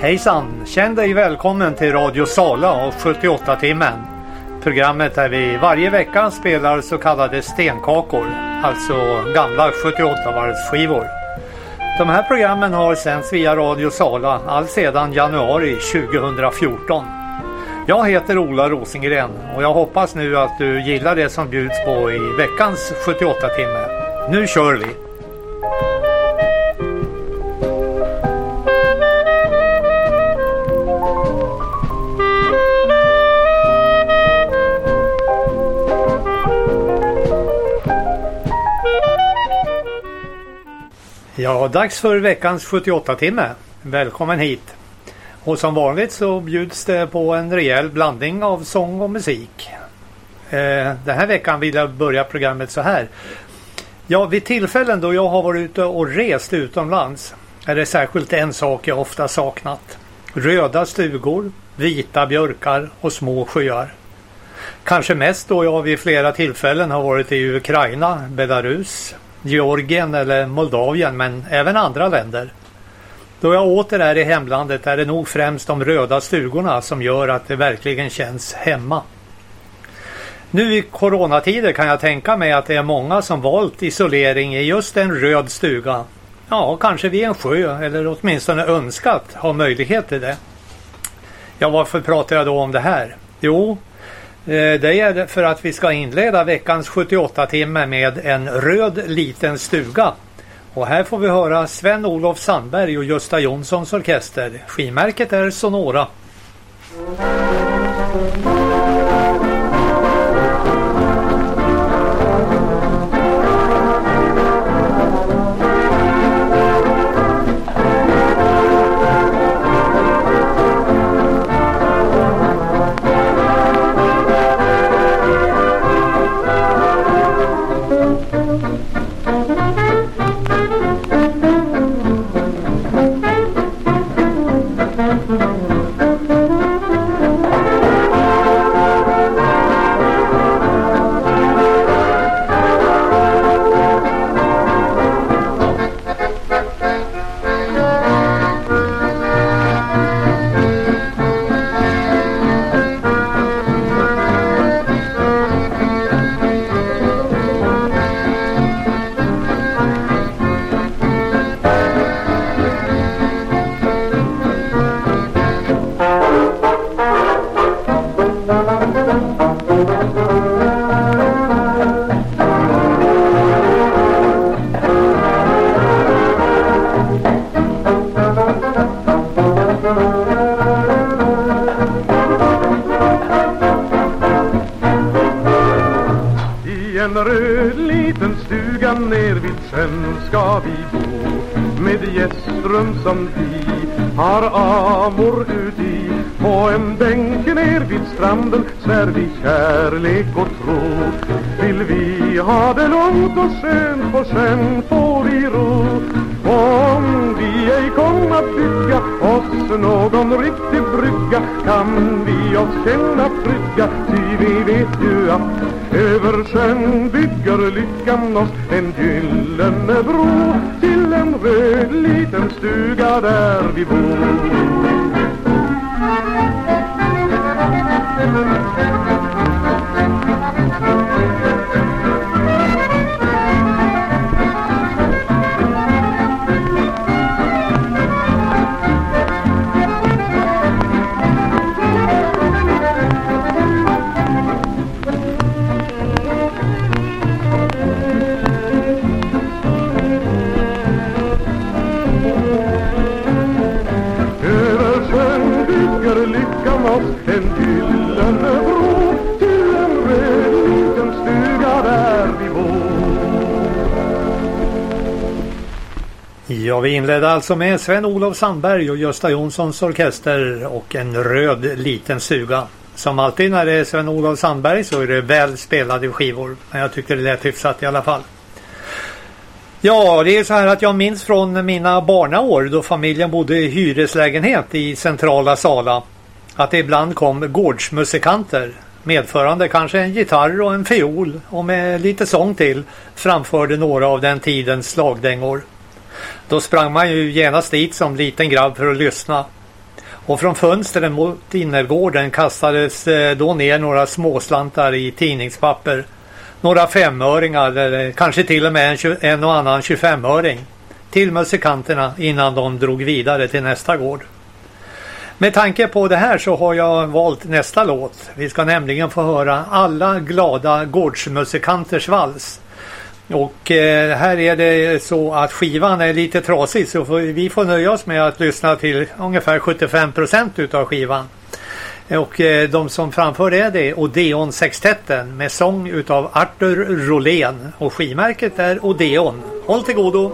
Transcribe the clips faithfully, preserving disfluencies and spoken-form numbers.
Hejsan, känn dig välkommen till Radio Sala och sjuttioåtta timmen. Programmet där vi varje vecka spelar så kallade stenkakor, alltså gamla sjuttioåtta-varvsskivor. De här programmen har sänds via Radio Sala all sedan januari tjugohundrafjorton. Jag heter Ola Rosengren och jag hoppas nu att du gillar det som bjuds på i veckans sjuttioåtta timme. Nu kör vi! Ja, dags för veckans sjuttioåtta timme. Välkommen hit. Och som vanligt så bjuds det på en rejäl blandning av sång och musik. Eh, den här veckan vill jag börja programmet så här. Ja, vid tillfällen då jag har varit ute och rest utomlands är det särskilt en sak jag ofta saknat. Röda stugor, vita björkar och små sjöar. Kanske mest då jag vid flera tillfällen har varit i Ukraina, Belarus, Georgien eller Moldavien, men även andra länder. Då jag åter är i hemlandet är det nog främst de röda stugorna som gör att det verkligen känns hemma. Nu i coronatider kan jag tänka mig att det är många som valt isolering i just en röd stuga. Ja, kanske vid en sjö eller åtminstone önskat ha möjlighet till det. Ja, varför pratar jag då om det här? Jo, det är för att vi ska inleda veckans sjuttioåtta timme med en röd liten stuga. Och här får vi höra Sven-Olof Sandberg och Gösta Jonssons orkester. Skivmärket är Sonora. Som vi har amor uti på en bänk ner vid stranden svär vi kärlek och tro. Vill vi ha det lugnt och skönt och sen får vi ro. Om vi ej kommer bygga oss någon riktig brygga kan vi oss känna trygga, ty vi vet ju att över sjön bygger lyckan oss en gyllene bro till en röd liten stuga där vi bor. Ja, vi inledde alltså med Sven-Olof Sandberg och Gösta Jonssons orkester och en röd liten stuga. Som alltid när det är Sven-Olof Sandberg så är det väl spelade skivor. Men jag tyckte det lät hyfsat i alla fall. Ja, det är så här att jag minns från mina barnaår då familjen bodde i hyreslägenhet i centrala Sala att det ibland kom gårdsmusikanter medförande kanske en gitarr och en fiol och med lite sång till framförde några av den tidens slagdängor. Då sprang man ju genast dit som liten grabb för att lyssna. Och från fönstren mot innergården kastades då ner några småslantar i tidningspapper. Några femöringar eller kanske till och med en, tjugo, en och annan tjugofemöring till musikanterna innan de drog vidare till nästa gård. Med tanke på det här så har jag valt nästa låt. Vi ska nämligen få höra Alla glada gårdsmusikanters vals. Och eh, här är det så att skivan är lite trasig, så får, vi får nöja oss med att lyssna till ungefär sjuttiofem procent utav skivan. Och eh, de som framför är det Odeon Sextetten med sång utav Arthur Rolén. Och skivmärket är Odeon. Håll till godo!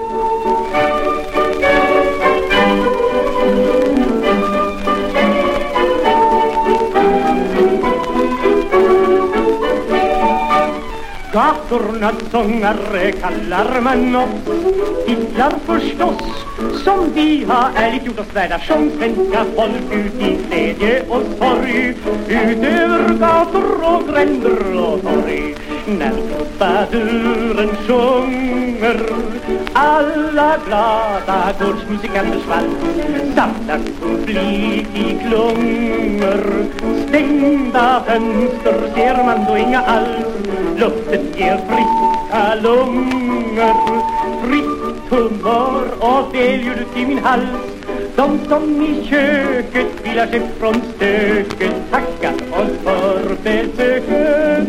Gatornas sångare kallar man oss, titlar förstås, som vi har ärligt gjort oss värda som svenska folk ut i glädje och sorg, utöver gator och gränder och torg. När trubaduren sjunger alla glada gårdsmusikanters vals, samlar publik i klungor, stängda fönster ser man då inga alls. Luften ger friska lungor, fritt humör och välljud i min hals. De som i köket vilar sig från stöket tackar oss för besöket.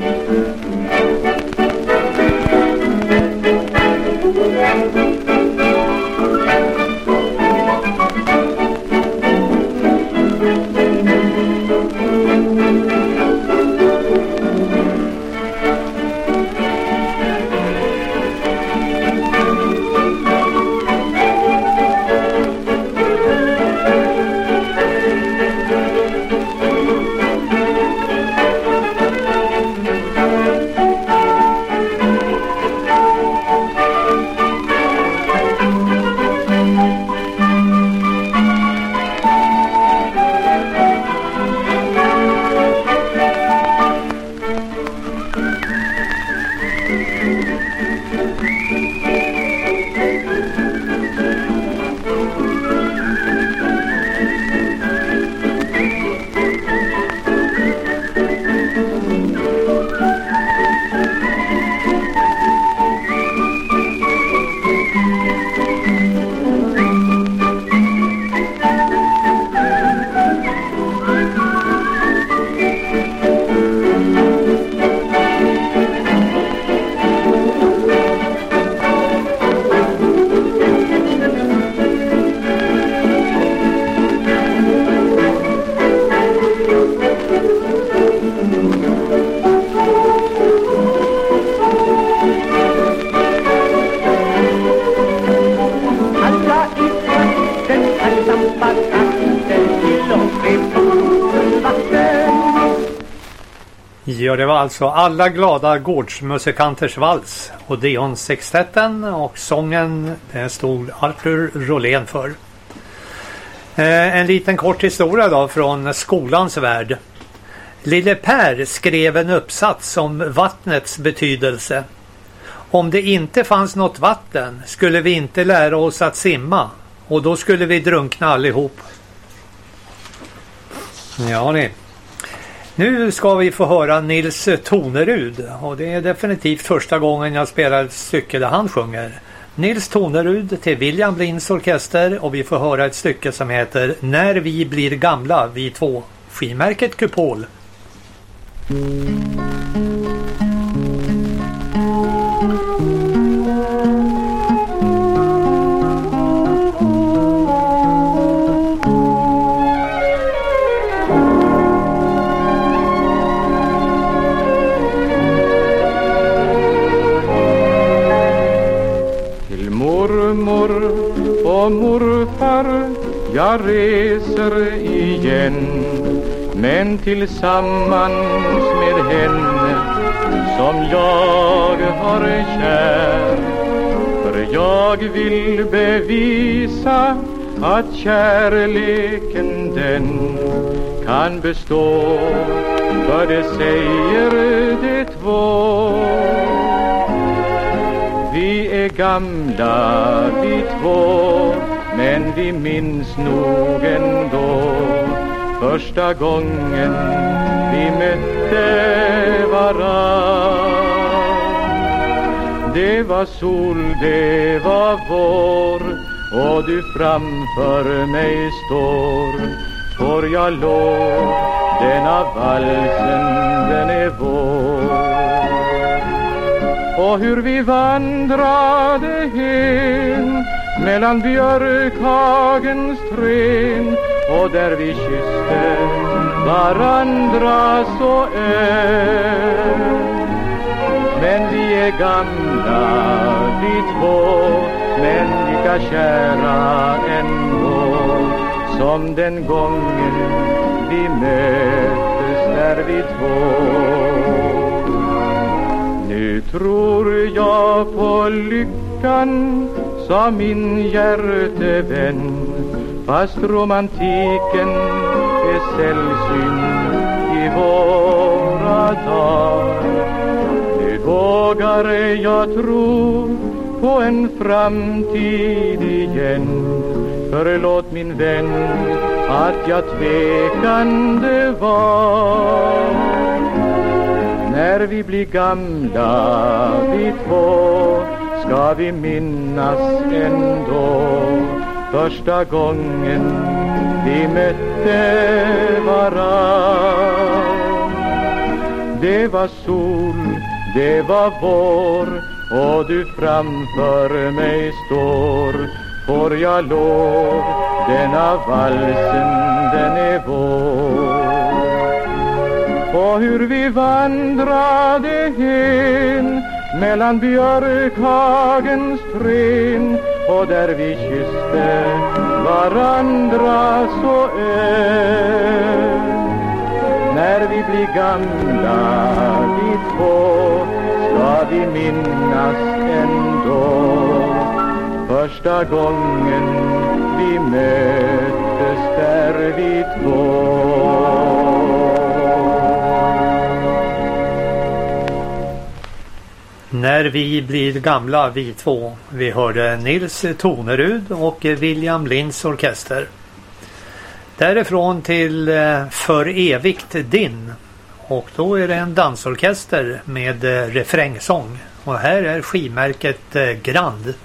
Ja, det var alltså Alla glada gårdsmusikanters vals, Odeon Sextetten, och sången den stod Arthur Rolén för. Eh, en liten kort historia då från skolans värld. Lille Per skrev en uppsats om vattnets betydelse. Om det inte fanns något vatten skulle vi inte lära oss att simma, och då skulle vi drunkna allihop. Ja, det. Nu ska vi få höra Nils Tonerud, och det är definitivt första gången jag spelar ett stycke där han sjunger. Nils Tonerud till William Blinds orkester, och vi får höra ett stycke som heter När vi blir gamla, vi två. Skivmärket Kupol. Och morfar, jag reser igen, men tillsammans med henne som jag har kär. För jag vill bevisa att kärleken den kan bestå, för det säger det två. Vi är gamla vi två, men vi minns nog ändå första gången vi mötte varann. Det var sol, det var vår, och du framför mig står. Får jag lov, denna valsen, den är vår. Och hur vi vandrade hem mellan björkhagens trän, och där vi kysste varandra så öm. Men vi är gamla, vi två, men lika kära ändå, som den gången vi möttes där vi två. Nu tror jag på lyckan, sa min hjärtevän, fast romantiken är sällsynt i våra dagar. Nu vågar jag tro på en framtid igen. Förlåt min vän att jag tvekande var. När vi blir gamla, vi två, ska vi minnas ändå första gången vi mötte varann. Det var sol, det var vår, och du framför mig står. Får jag lov, denna valsen, den är vår. Och hur vi vandrade hem mellan björkhagens trän, och där vi kysste varandra så öm. När vi blir gamla, vi två, ska vi minnas ändå första gången vi möttes där vi två. När vi blir gamla, vi två. Vi hörde Nils Tonerud och William Linds orkester. Därifrån till För evigt din. Och då är det en dansorkester med refrängsång. Och här är skivmärket Grand.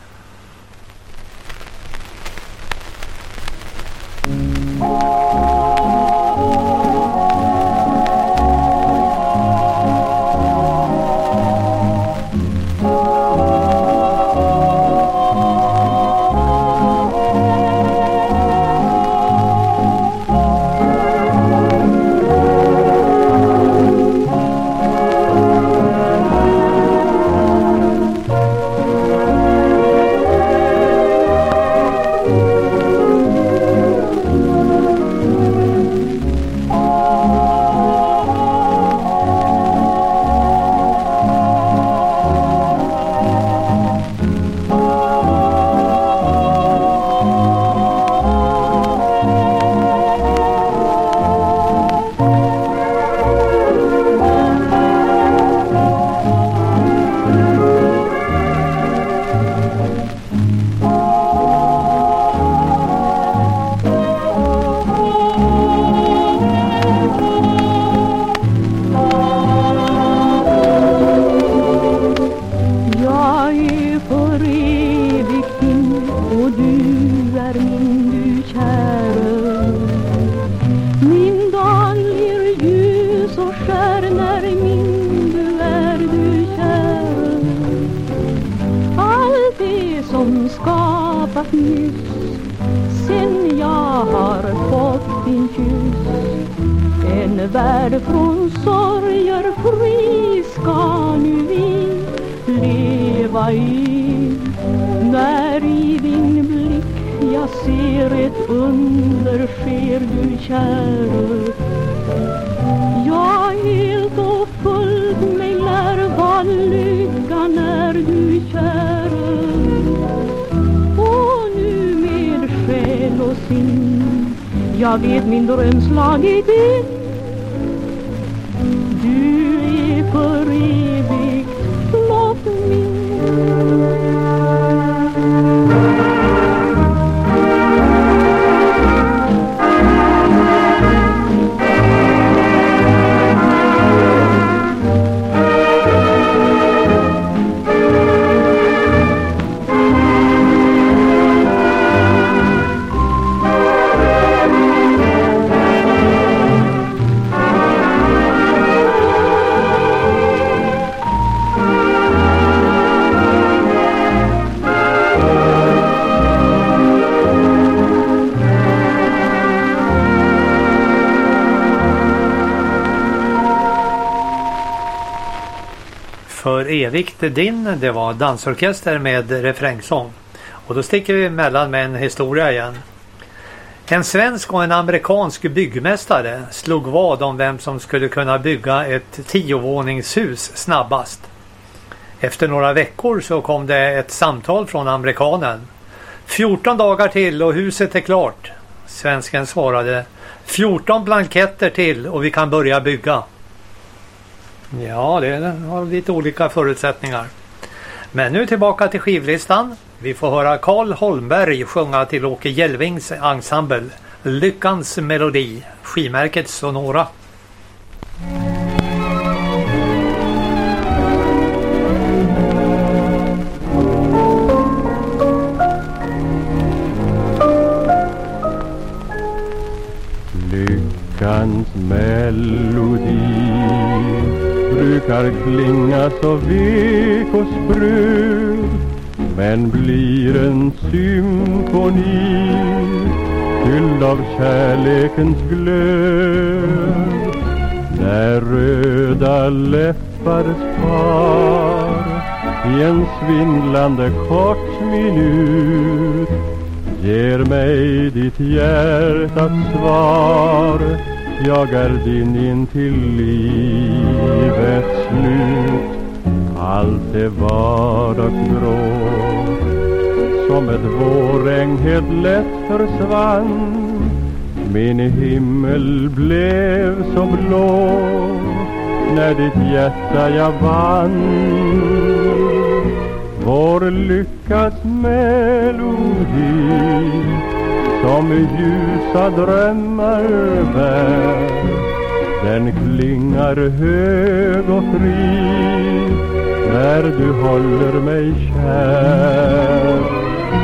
Jag vet min dröm slagit in. Du är för evigt blott min. För evigt din, det var dansorkester med refrängsång. Och då sticker vi emellan med en historia igen. En svensk och en amerikansk byggmästare slog vad om vem som skulle kunna bygga ett tiovåningshus snabbast. Efter några veckor så kom det ett samtal från amerikanen. fjorton dagar till och huset är klart. Svensken svarade, fjorton blanketter till och vi kan börja bygga. Ja, det har lite olika förutsättningar. Men nu tillbaka till skivlistan. Vi får höra Carl Holmberg sjunga till Åke Jelvings ensemble Lyckans melodi, skivmärket Sonora. Lyckans melodi brukar klinga så vek och spröd, men blir en symfoni fylld av kärlekens glöd. När röda läppars par i en svindlande kort minut ger mig ditt hjärtats svar. Jag är din in till livets slut. Allt är vardagsgråt, som ett vårregn helt lätt försvann. Min himmel blev så blå när ditt hjärta jag vann. Vår lyckas melodi som ljusa drömmar bär, den klingar hög och fri när du håller mig kär.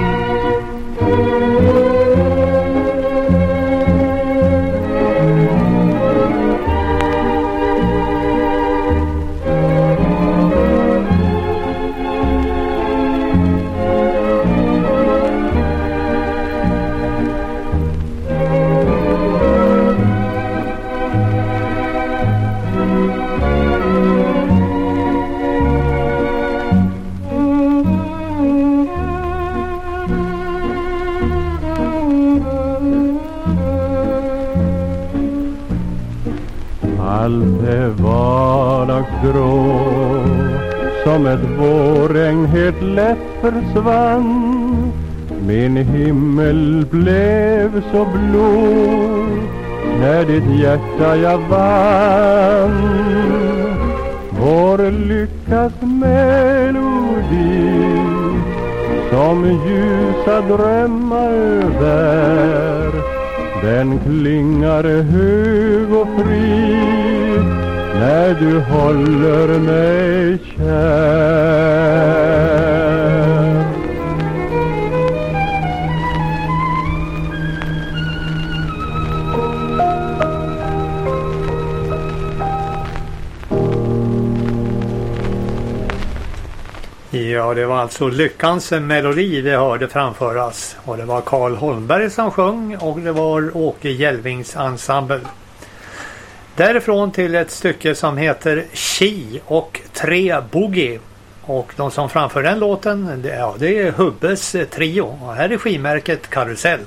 Allt är vardagsgrå, som ett vårregn helt lätt försvann. Min himmel blev så blå när ditt hjärta jag vann. Vår lyckas melodi som ljusa drömmar bär, den klingar hög och fri när du håller mig kär. Ja, det var alltså Lyckans melodi vi hörde framföras. Och det var Carl Holmberg som sjöng och det var Åke Jelvings ensemble. Därifrån till ett stycke som heter Chi och tre boogie. Och de som framför den låten, det, ja, det är Hubbes trio. Och här är skivmärket Karusell.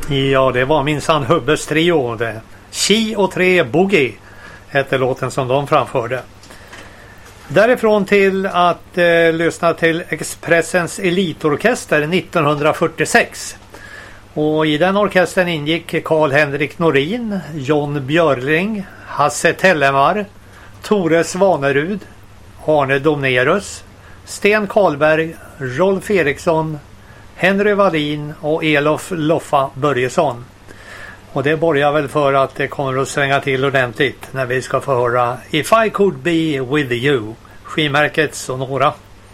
Ja, det var minsann Hubbes trio det. Chi och tre Boogie hette låten som de framförde. Därifrån till att eh, lyssna till Expressens Elitorkester nittonhundrafyrtiosex. Och i den orkestern ingick Carl-Henrik Norin, John Björling, Hasse Tellemar, Tore Svanerud, Arne Domnerus, Sten Karlberg, Rolf Eriksson, Henry Wallin och Elof Loffa Börjesson. Och det borgar väl för att det kommer att svänga till ordentligt när vi ska få höra If I Could Be With You, skivmärket Sonora.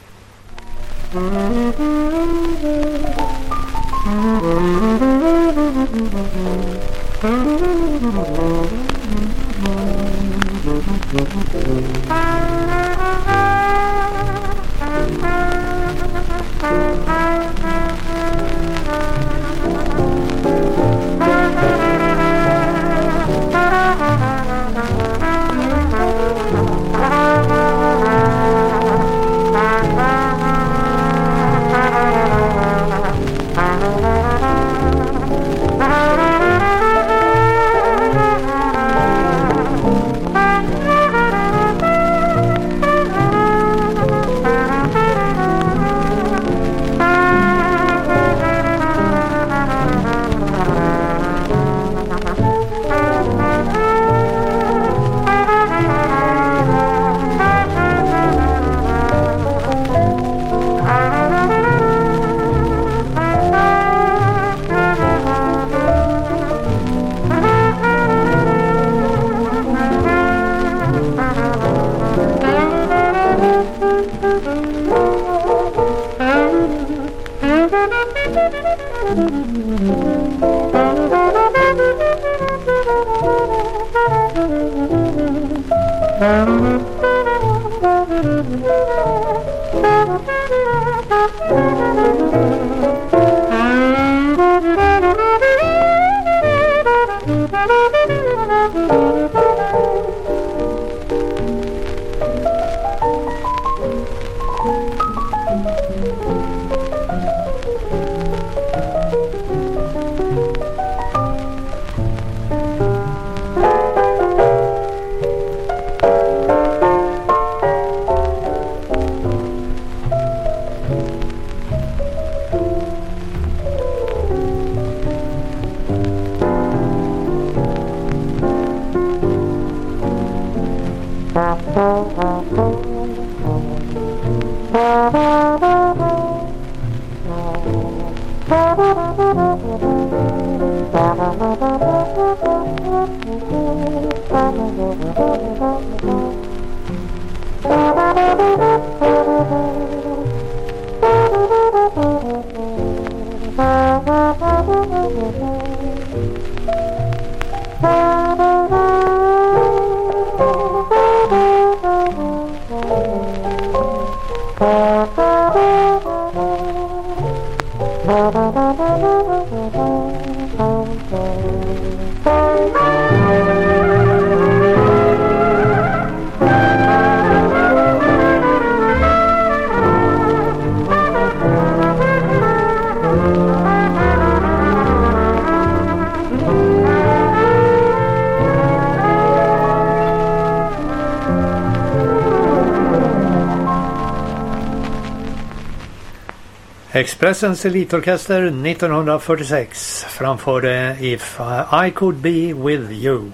Expressens Elitorkester nittonhundrafyrtiosex framförde If I Could Be With You.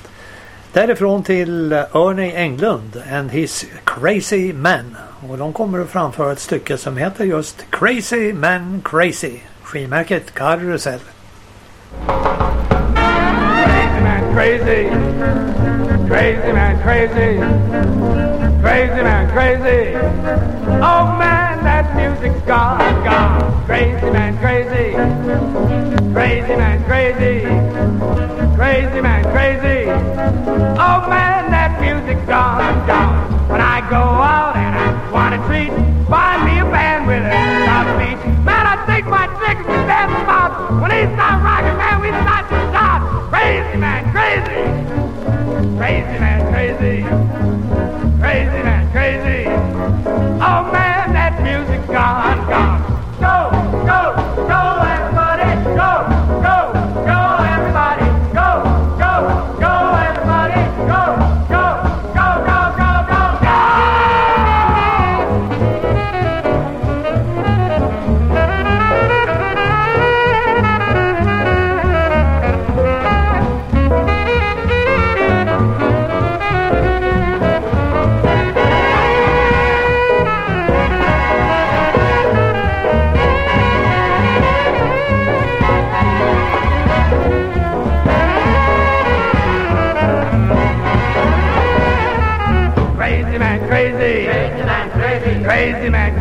Därifrån till Ernie Englund and His Crazy Men. Och de kommer att framföra ett stycke som heter just Crazy Man Crazy. Skivmärket Karusell. Crazy man crazy, crazy man crazy, crazy man crazy. Oh man, that music's gone, gone. Crazy man crazy, crazy man crazy, crazy man crazy. Oh man, that music's gone, gone. When I go out and I want a treat, find me a band with a top beat. Man, I take my tricks and dance them out. When they start rocking, man, we start to shout. Crazy man crazy, crazy man crazy, crazy man crazy. Oh man, that music's gone, gone. Go, go, go, everybody, go, go.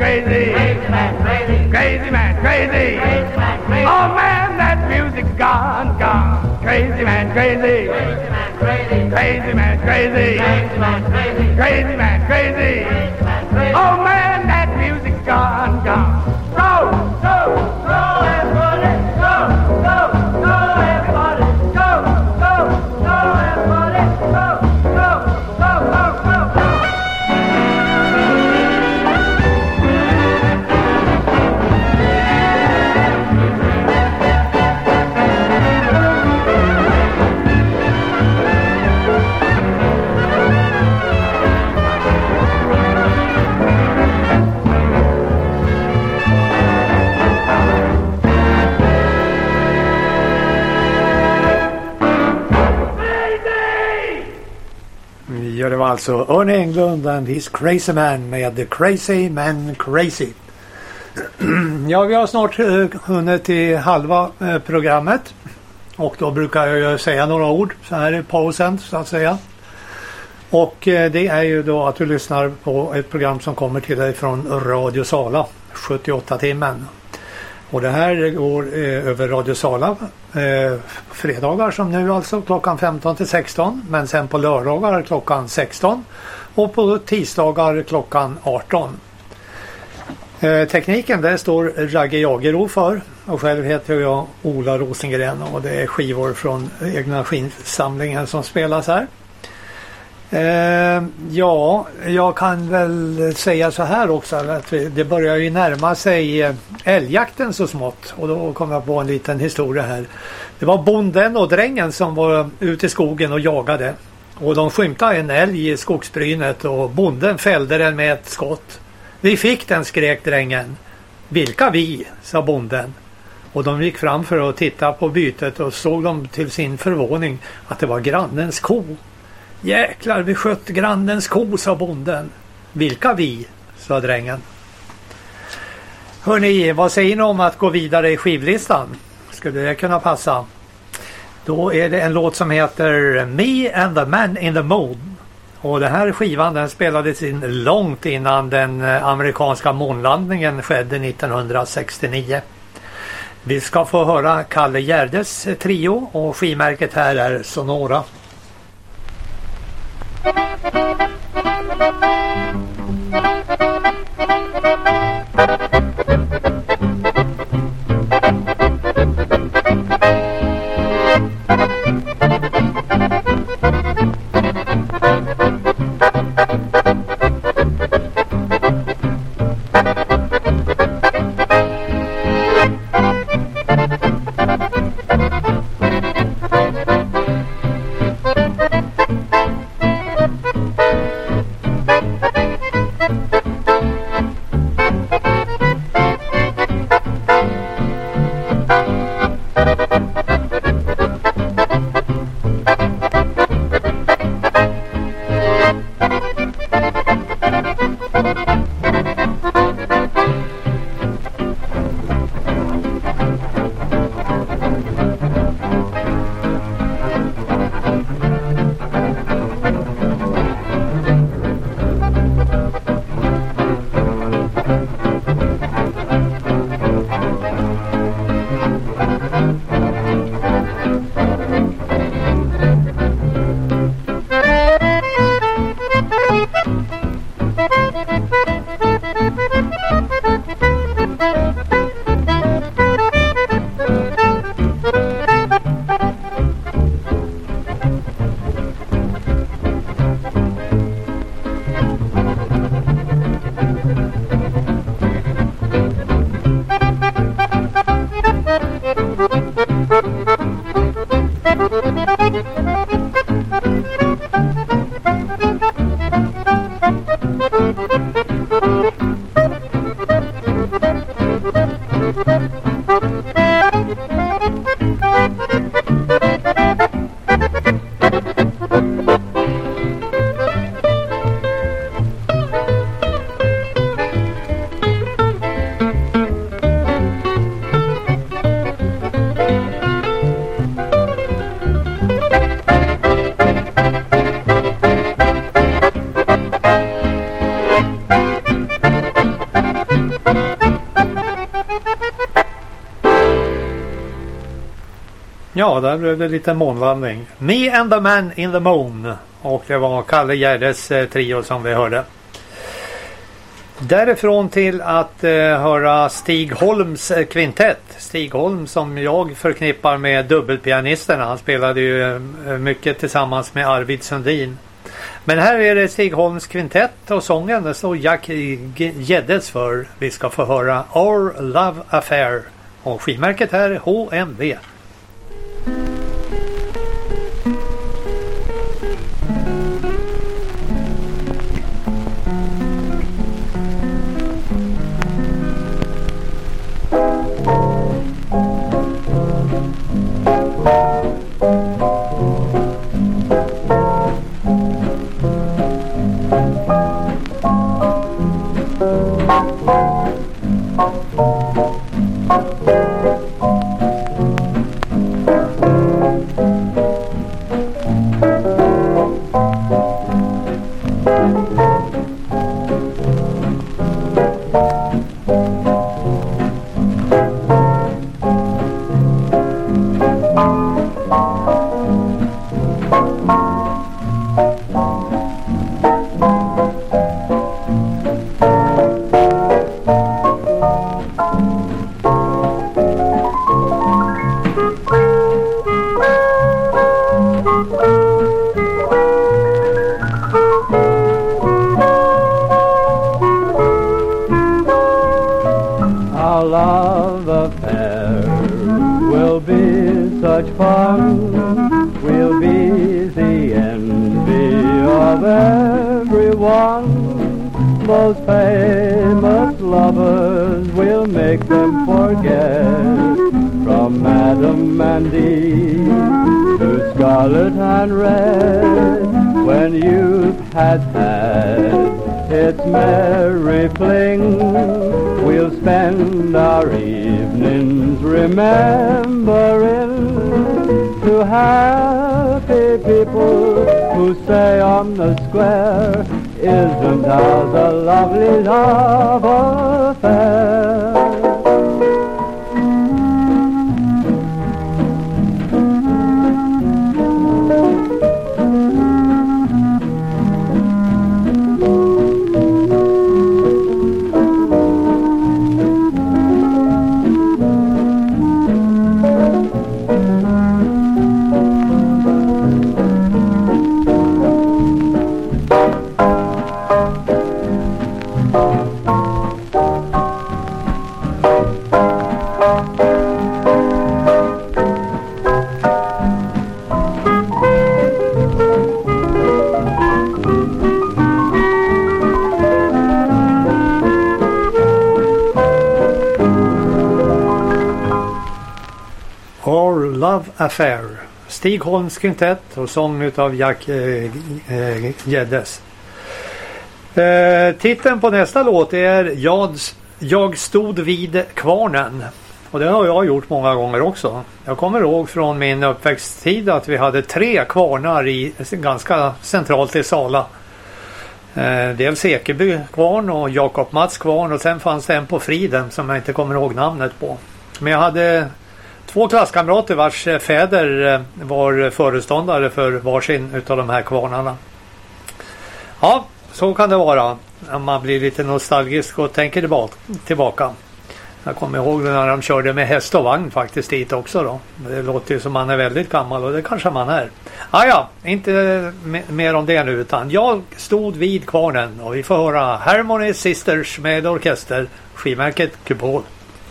crazy. Crazy man, crazy. Crazy man, crazy. Crazy man, crazy. Oh man, that music's gone, gone. Crazy man, crazy. Crazy man, crazy. Crazy man, crazy. Crazy man, crazy. Crazy man, crazy. Crazy man, crazy. Oh man, that music's gone, gone. Go, go, go, everybody. Go, go, go, everybody. Go, go, go, everybody. Go, go, go, go, go, go. Ja, det var alltså Ernie Englund and his Crazy Man med The Crazy Man Crazy. Ja, vi har snart uh, hunnit till halva uh, programmet. Och då brukar jag ju säga några ord så här i pausen så att säga. Och uh, det är ju då att du lyssnar på ett program som kommer till dig från Radio Sala, sjuttioåtta timmen. Och det här går eh, över Radio Sala eh, fredagar som nu alltså klockan femton till sexton. Men sen på lördagar klockan sexton och på tisdagar klockan arton. Eh, tekniken där står Ragge Jagero för och själv heter jag Ola Rosengren och det är skivor från egna skivsamlingen som spelas här. Eh, ja, jag kan väl säga så här också att det börjar ju närma sig eh, älgjakten så smått och då kommer jag på en liten historia här. Det var bonden och drängen som var ute i skogen och jagade och de skymtade en älg i skogsbrynet och bonden fällde den med ett skott. Vi fick den, skrek drängen. Vilka vi, sa bonden. Och de gick fram för att titta på bytet och såg de till sin förvåning att det var grannens ko. Jäklar, vi sköt grannens ko, sa bonden. Vilka vi, sa drängen. Hörrni, vad säger ni om att gå vidare i skivlistan? Skulle det kunna passa? Då är det en låt som heter Me and the Man in the Moon. Och den här skivan den spelades in långt innan den amerikanska månlandningen skedde nittonhundrasextionio. Vi ska få höra Kalle Gärdes trio och skivmärket här är Sonora. Ja, där blev det lite månlandning. Me and the Man in the Moon. Och det var Kalle Gärdes eh, trio som vi hörde. Därifrån till att eh, höra Stig Holms eh, kvintett. Stig Holm som jag förknippar med dubbelpianisterna. Han spelade ju eh, mycket tillsammans med Arvid Sundin. Men här är det Stig Holms kvintett och sången. Det står Jack Geddes för. Vi ska få höra Our Love Affair. Och skivmärket här är H M V. Affair. Stig Holms kvintett och sång utav Jack eh, Geddes. Eh, titeln på nästa låt är Jag, jag stod vid kvarnen. Och det har jag gjort många gånger också. Jag kommer ihåg från min uppväxttid att vi hade tre kvarnar i ganska centralt i Sala. Eh, dels Ekeby kvarn och Jakob Mats kvarn och sen fanns det en på Friden som jag inte kommer ihåg namnet på. Men jag hade två klasskamrater vars fäder var föreståndare för varsin utav de här kvarnarna. Ja, så kan det vara. Man blir lite nostalgisk och tänker tillbaka. Jag kommer ihåg när de körde med häst och vagn faktiskt dit också då. Det låter ju som man är väldigt gammal och det kanske man är. Ah, ja, inte mer om det nu utan jag stod vid kvarnen och vi får höra Harmony Sisters med orkester, skivmärket Kupol.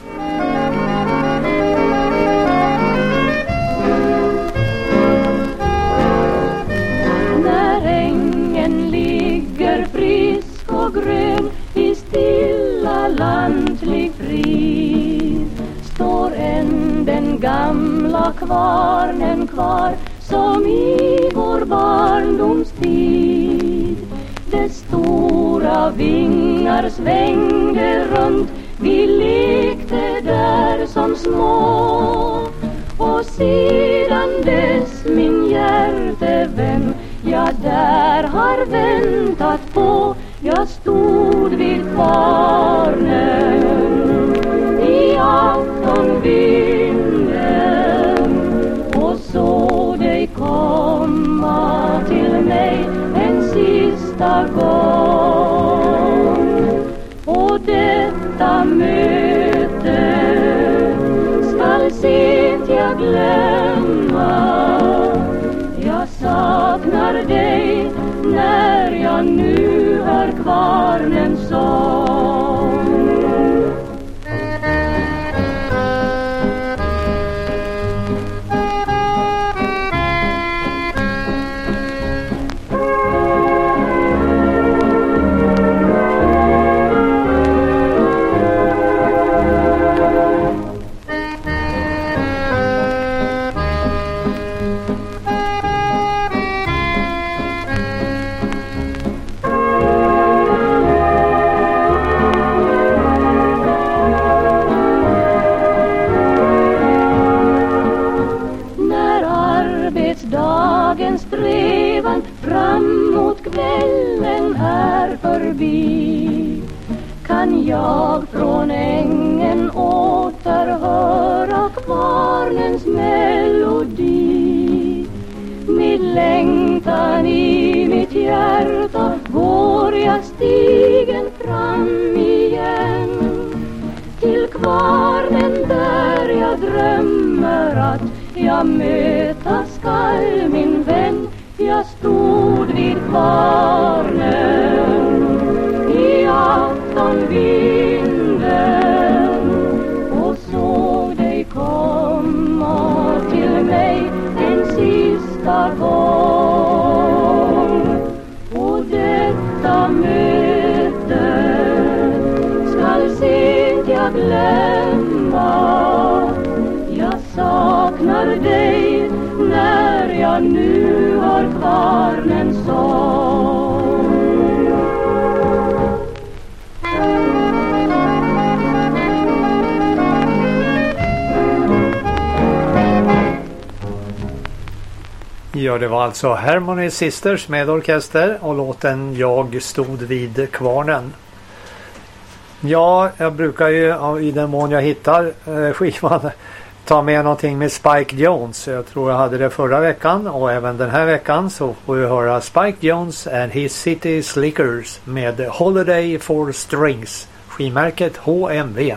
Och grön i stilla lantlig frid står än den gamla kvarnen kvar som i vår barndomstid. Dess stora vingar svängde runt, vi lekte där som små. Och sedan dess min hjärtevän, ja där har väntat på. Jag stod vid kvarnen i aftonvinden inte jag glömma. Jag saknar dig när jag nu hör kvarnens sång. Dagens strävan fram mot kvällen är förbi, kan jag från ängen återhöra kvarnens melodi. Med längtan i mitt hjärta går jag stigen fram igen, till kvarnen där jag drömmer att jag möta skall min vän. Jag stod vid kvarnen i aftonvinden och såg dig komma till mig en sista gång. Och detta möte skall sent jag glömma. Jag saknar dig när jag nu har kvarnens sång. Ja, det var alltså Harmony Sisters med orkester och låten Jag stod vid kvarnen. Ja, jag brukar ju i den mån jag hittar eh, skivan ta med någonting med Spike Jones. Jag tror jag hade det förra veckan och även den här veckan så får vi höra Spike Jones and his City Slickers med Holiday for Strings, skivmärket H M V.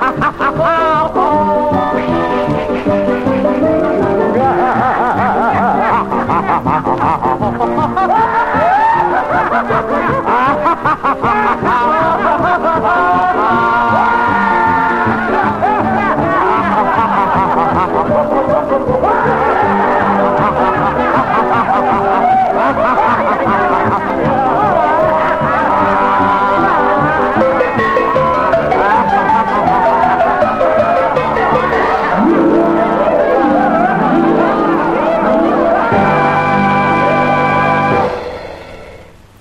Oh,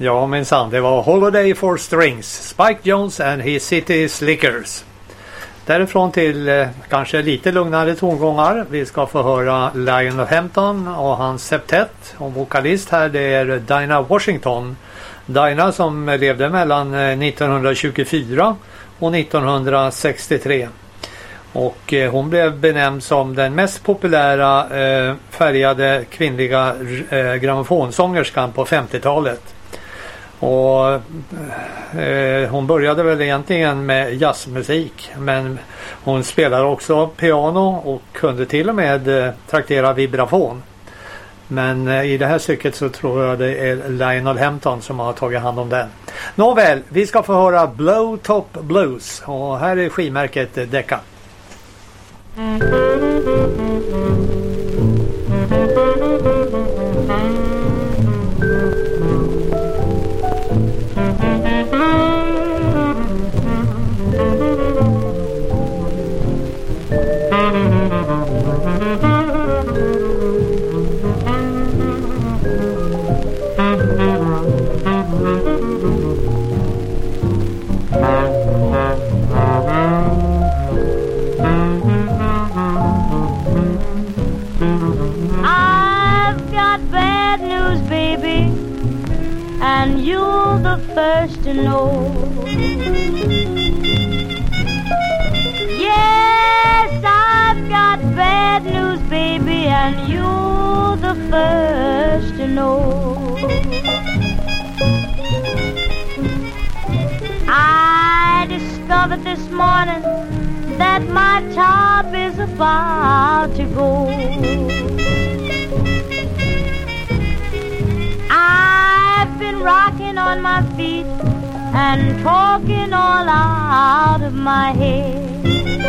Ja, minsann. Det var Holiday for Strings, Spike Jones and his City Slickers. Därifrån till eh, kanske lite lugnare tongångar. Vi ska få höra Lionel Hampton och hans septett. Och vokalist här det är Dinah Washington. Dinah som levde mellan eh, nittonhundratjugofyra och nittonhundrasextiotre. Och eh, hon blev benämnd som den mest populära eh, färgade kvinnliga eh, grammofonsångerskan på femtiotalet. Och eh, hon började väl egentligen med jazzmusik, men hon spelade också piano och kunde till och med eh, traktera vibrafon. Men eh, i det här stycket så tror jag det är Lionel Hampton som har tagit hand om den. Nåväl, vi ska få höra Blow Top Blues och här är skivmärket eh, Decca. And you're the first to know. Yes, I've got bad news, baby, and you're the first to know. I discovered this morning that my top is about to go. I've been rocking on my feet and talking all out of my head.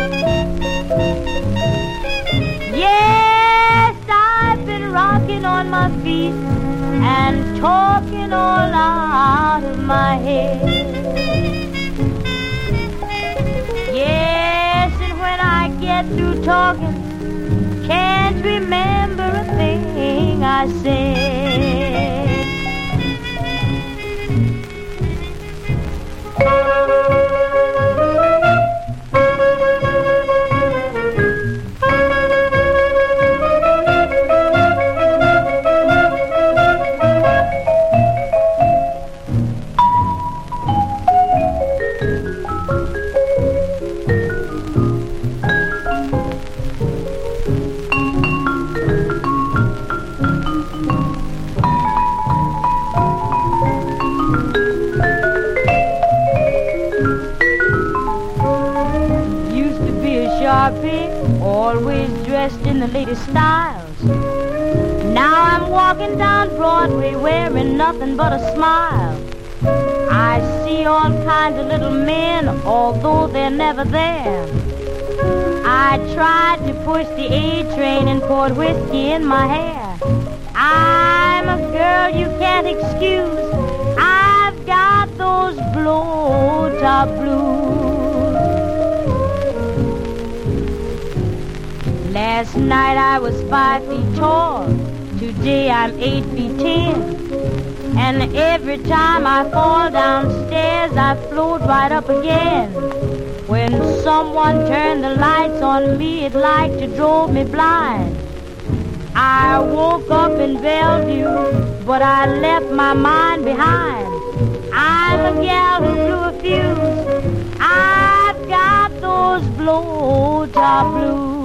Yes, I've been rocking on my feet and talking all out of my head. Yes, and when I get through talking, can't remember a thing I said. Always dressed in the latest styles. Now I'm walking down Broadway wearing nothing but a smile. I see all kinds of little men, although they're never there. I tried to push the A train and poured whiskey in my hair. I'm a girl you can't excuse. I've got those blow-top blues. Last night I was five feet tall, today I'm eight feet ten. And every time I fall downstairs I float right up again. When someone turned the lights on me, it like to drove me blind. I woke up in Bellevue, but I left my mind behind. I'm a gal who blew a fuse. I've got those blow-top blues.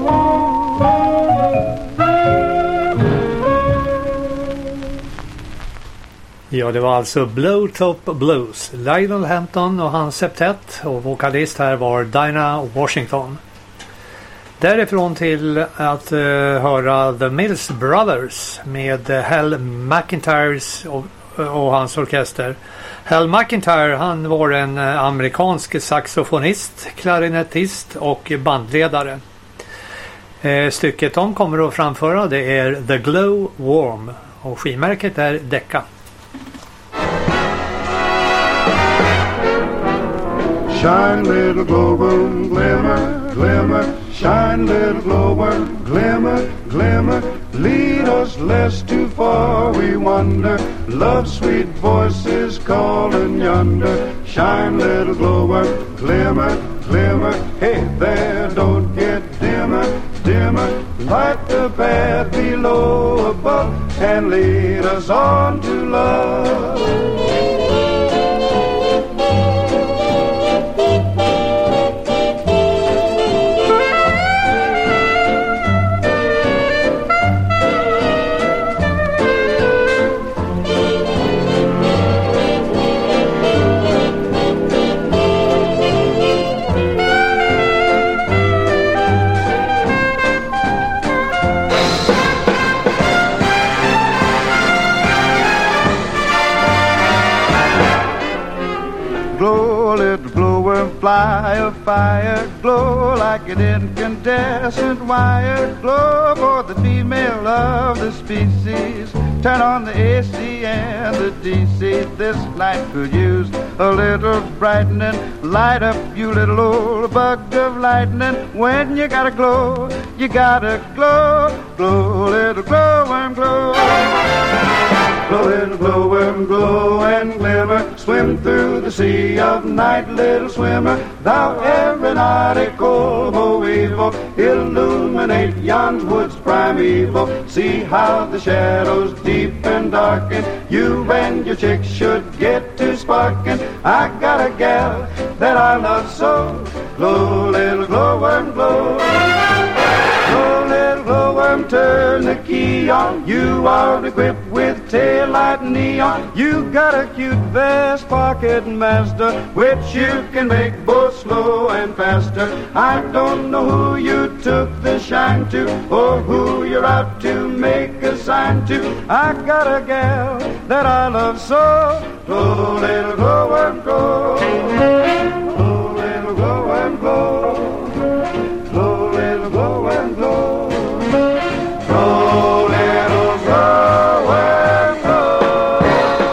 Ja, det var alltså Blow Top Blues, Lionel Hampton och hans septett, och vokalist här var Dinah Washington. Därifrån till att uh, höra The Mills Brothers med uh, Hal McIntyres och, och hans orkester. Hal McIntyre, han var en uh, amerikansk saxofonist, klarinettist och bandledare. Uh, stycket de kommer att framföra det är The Glow Worm och skivmärket är Decca. Shine little glowworm, glimmer, glimmer. Shine little glowworm, glimmer, glimmer. lead us lest too far we wander. Love's sweet voices calling yonder. Shine, little glowworm, glimmer, glimmer. Hey there, don't get dimmer, dimmer. Light the path below, above, and lead us on to love. Fly a fire, glow like an incandescent wire. Glow for the female of the species. Turn on the A C and the D C. This light could use a little brightening. Light up, you little old bug of lightning. When you gotta glow, you gotta glow. Glow, little glowworm, glow. Glow, little glowworm, glow and glimmer. Swim through the sea of night, little swimmer. Thou aeronautical boevo, illuminate yon woods primeval. See how the shadows deep and darken. You and your chick should get to sparking. I got a gal that I love so. Glow, little glowworm, glow. Glow, little glowworm, turn the key on. You are equipped with tail light neon. You got a cute vest pocket master, which you can make both slow and faster. I don't know who you took the shine to, or who you're out to make a sign to. I got a gal that I love so. Glow, little glowworm, glow. Glow, little glowworm, glow. Glow, little glowworm, glow. Glow, little glowworm, glow.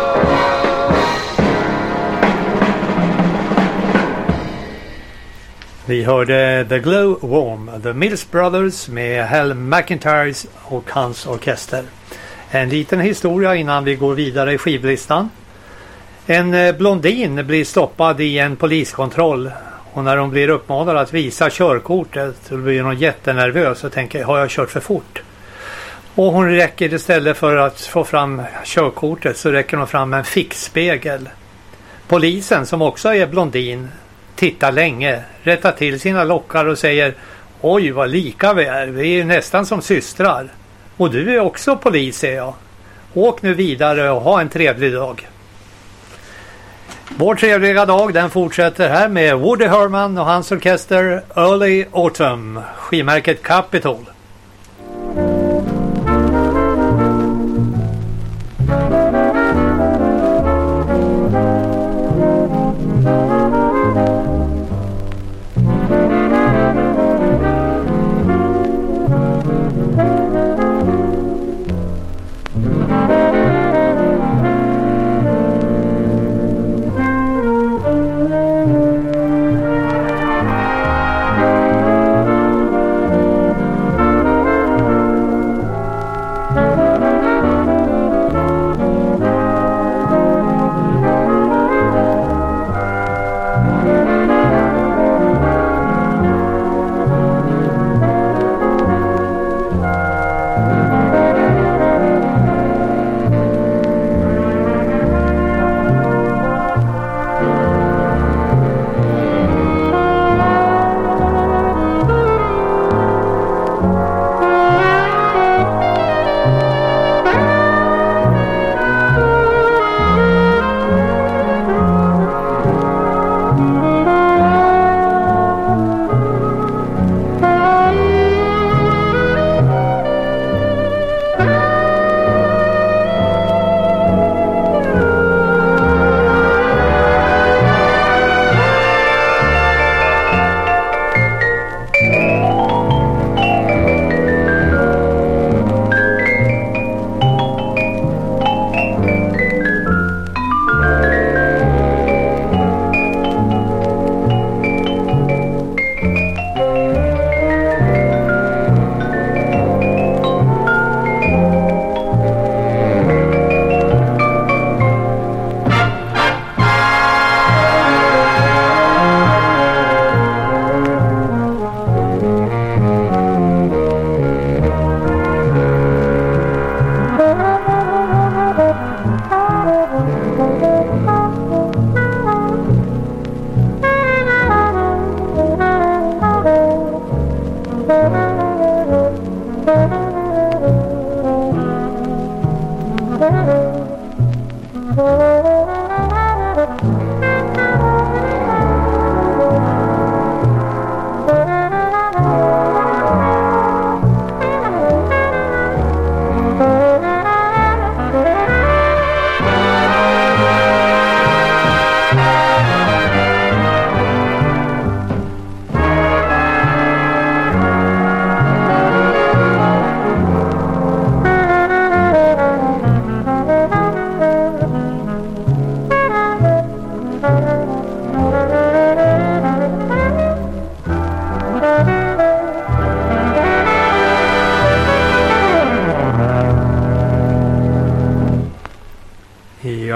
Vi hörde The Glowworm, The Mills Brothers med Hal McIntyre och hans orkester. En liten historia innan vi går vidare i skivlistan. En blondin blir stoppad i en poliskontroll. Och när hon blir uppmanad att visa körkortet så blir hon jättenervös och tänker, har jag kört för fort? Och hon räcker istället för att få fram körkortet så räcker hon fram en fixspegel. Polisen, som också är blondin, tittar länge, rättar till sina lockar och säger, oj vad lika vi är, vi är nästan som systrar. Och du är också polis, säger jag. Åk nu vidare och ha en trevlig dag. Vår trevliga dag, den fortsätter här med Woody Herman och hans orkester Early Autumn, skivmärket Capitol.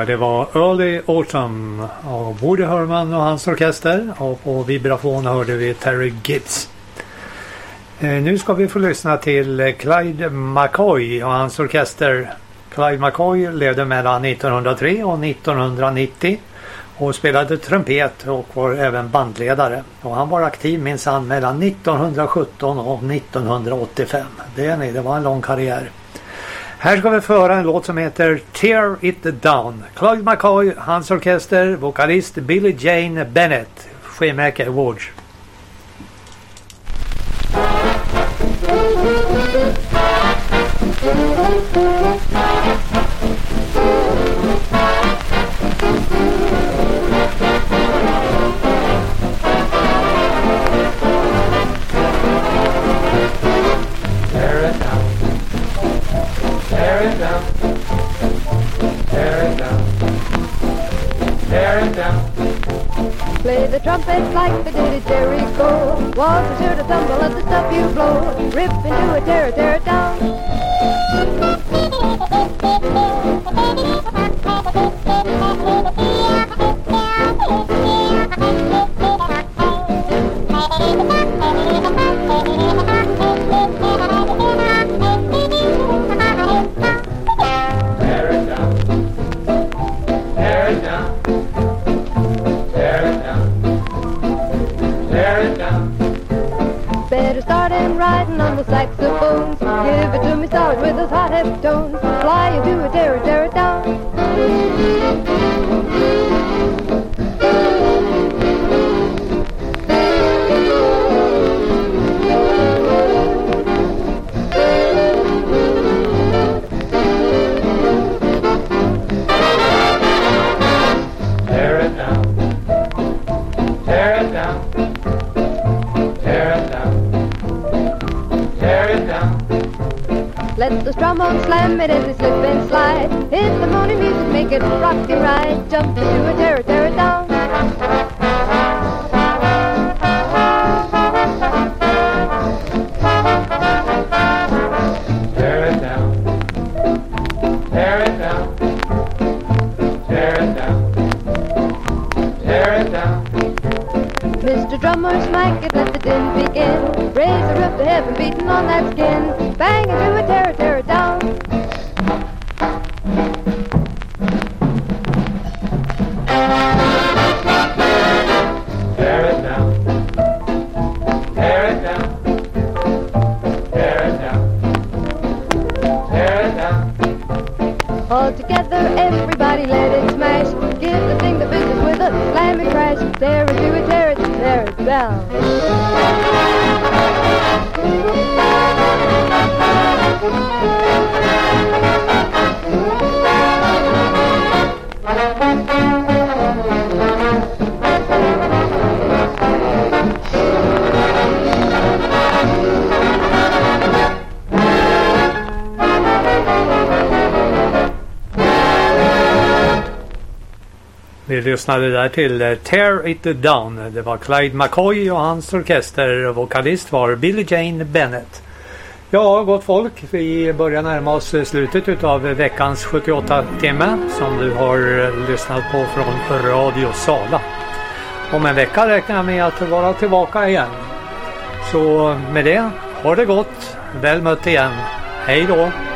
Ja, det var Early Autumn av Woody Herman och hans orkester, och på vibrafon hörde vi Terry Gibbs. Eh, nu ska vi få lyssna till Clyde McCoy och hans orkester. Clyde McCoy levde mellan nittonhundratre och nittonhundranittio och spelade trumpet och var även bandledare. Och han var aktiv minsann mellan nittonhundrasjutton och nittonhundraåttiofem. Det, nej, det var en lång karriär. Här ska vi föra en låt som heter Tear It Down. Clyde McCoy, hans orkester, vokalist Billie Jane Bennett, Skivmäkare Awards. Tear it down. Tear it down. Tear it down. Tear it down. Play the trumpet like the did it Jericho. Walls are sure to tumble at the stuff you blow. Rip into it, tear it, tear it down. Better start in riding on the saxophones. Give it to me, start with those hot heavy tones. Fly into it, tear it, tear it down. Tear it down. Tear it down. Tear it down. Tear it down. Let the strum on slam it as they slip and slide. Hit the morning music, make it rock and ride. Jump into it, tear it, tear it down. Tear it down. Tear it down. Tear it down. Tear it down. Mister Drummer, smack it, let the din begin. Raise her up to heaven, beating on that skin. Bang into it, tear it, tear it down. Tear it down. Tear it down. Tear it down. Tear it down. All together, everybody let it smash. Give the thing the business with a slam and crash. Tear it, do it, tear it, tear it down. Vi lyssnade där till Tear It Down. Det var Clyde McCoy och hans orkester. Vokalist var Billie Jane Bennett. Ja, gott folk. Vi börjar närma oss slutet av veckans sjuttioåtta timme som du har lyssnat på från Radio Sala. Om en vecka räknar jag med att vara tillbaka igen. Så med det, ha det gott. Väl mött igen. Hej då!